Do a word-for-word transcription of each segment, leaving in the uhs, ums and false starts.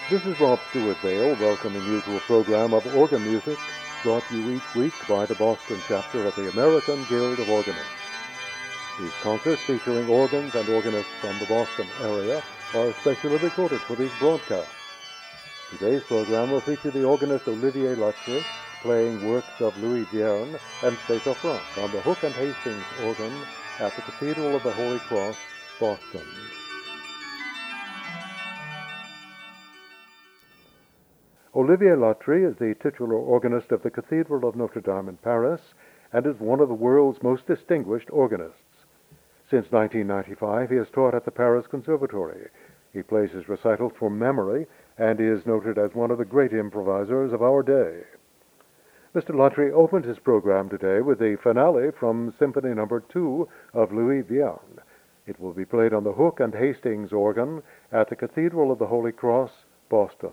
This is Rob Stewart Vale welcoming you to a program of organ music brought to you each week by the Boston chapter of the American Guild of Organists. These concerts featuring organs and organists from the Boston area are specially recorded for these broadcasts. Today's program will feature the organist Olivier Latry playing works of Louis Vierne and State-of-France on the Hook and Hastings organ at the Cathedral of the Holy Cross, Boston. Olivier Latry is the titular organist of the Cathedral of Notre Dame in Paris and is one of the world's most distinguished organists. Since nineteen ninety-five, he has taught at the Paris Conservatory. He plays his recitals from memory and is noted as one of the great improvisers of our day. Mister Latry opened his program today with the finale from Symphony Number Two of Louis Vierne. It will be played on the Hook and Hastings organ at the Cathedral of the Holy Cross, Boston.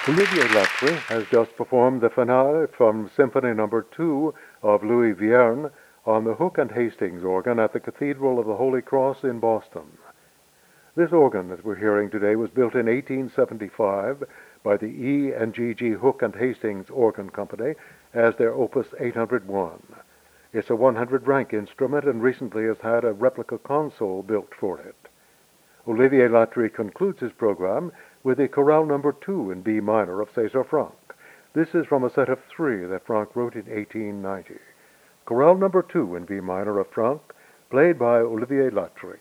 Olivier Latry has just performed the finale from Symphony Number two of Louis Vierne on the Hook and Hastings organ at the Cathedral of the Holy Cross in Boston. This organ that we're hearing today was built in eighteen seventy-five by the E and G G Hook and Hastings Organ Company as their Opus eight hundred one. It's a one hundred rank instrument and recently has had a replica console built for it. Olivier Latry concludes his program with the Chorale Number two in B minor of César Franck. This is from a set of three that Franck wrote in eighteen ninety. Chorale Number two in B minor of Franck, played by Olivier Latry.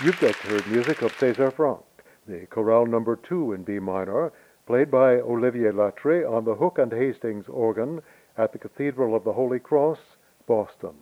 You've just heard music of César Franck, the chorale number two in B minor, played by Olivier Latry on the Hook and Hastings organ at the Cathedral of the Holy Cross, Boston.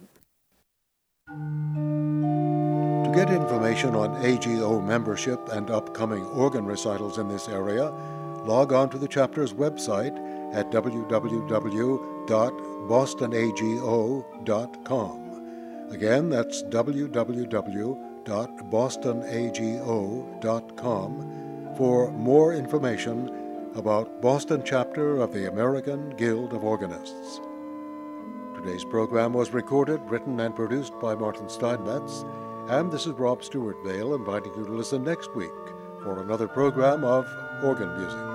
To get information on A G O membership and upcoming organ recitals in this area, log on to the chapter's website at w w w dot boston a g o dot com. Again, that's w w w dot boston a g o dot com for more information about Boston chapter of the American Guild of Organists. Today's program was recorded, written, and produced by Martin Steinmetz, and this is Rob Stewart Vale inviting you to listen next week for another program of Organ Music.